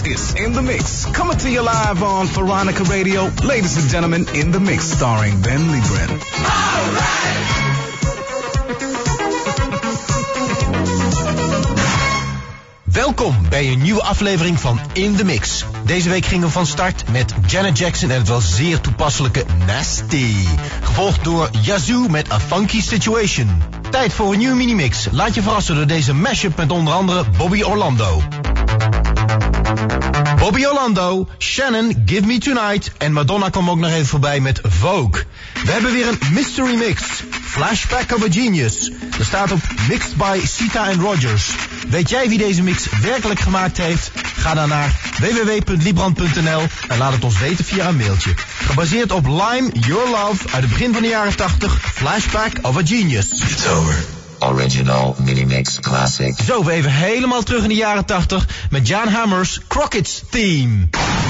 is In The Mix, coming to you live on Veronica Radio. Ladies and gentlemen, In The Mix, starring Ben Libren. All right. Welkom bij een nieuwe aflevering van In The Mix. Deze week gingen we van start met Janet Jackson en het wel zeer toepasselijke Nasty. Gevolgd door Yazoo met A Funky Situation. Tijd voor een nieuwe minimix. Laat je verrassen door deze mashup met onder andere Bobby Orlando. Bobby Orlando, Shannon, Give Me Tonight en Madonna kwam ook nog even voorbij met Vogue. We hebben weer een mystery mix, Flashback of a Genius. Er staat op Mixed by Sita and Rogers. Weet jij wie deze mix werkelijk gemaakt heeft? Ga dan naar www.librand.nl en laat het ons weten via een mailtje. Gebaseerd op Lime, Your Love uit het begin van de jaren 80, Flashback of a Genius. It's over. Original Minimix Classic. Zo, we even helemaal terug in de jaren 80 met Jan Hammer's Crockett's Theme.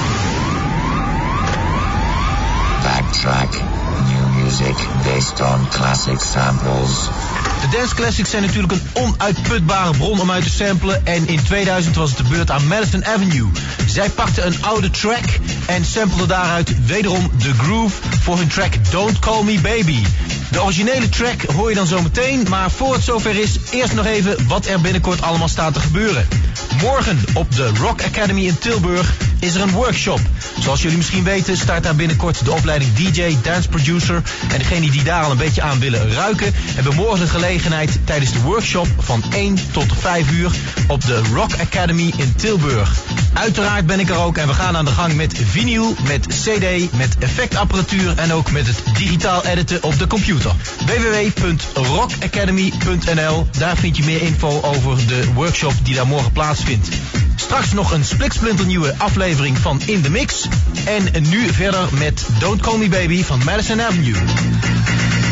Backtrack. New music based on classic samples. De dance classics zijn natuurlijk een onuitputbare bron om uit te samplen en in 2000 was het de beurt aan Madison Avenue. Zij pakten een oude track en sampleden daaruit wederom de groove voor hun track Don't Call Me Baby. De originele track hoor je dan zo meteen, maar voor het zover is, eerst nog even wat er binnenkort allemaal staat te gebeuren. Morgen op de Rock Academy in Tilburg is er een workshop. Zoals jullie misschien weten start daar binnenkort de opleiding DJ, Dance Producer. En degenen die daar al een beetje aan willen ruiken, hebben morgen de gelegenheid tijdens de workshop van 1 tot 5 uur op de Rock Academy in Tilburg. Uiteraard ben ik er ook en we gaan aan de gang met vinyl, met CD, met effectapparatuur en ook met het digitaal editen op de computer. www.rockacademy.nl, daar vind je meer info over de workshop die daar morgen plaatsvindt. Straks nog een spliksplinternieuwe aflevering van In The Mix. En nu verder met Don't Call Me Baby van Madison Avenue.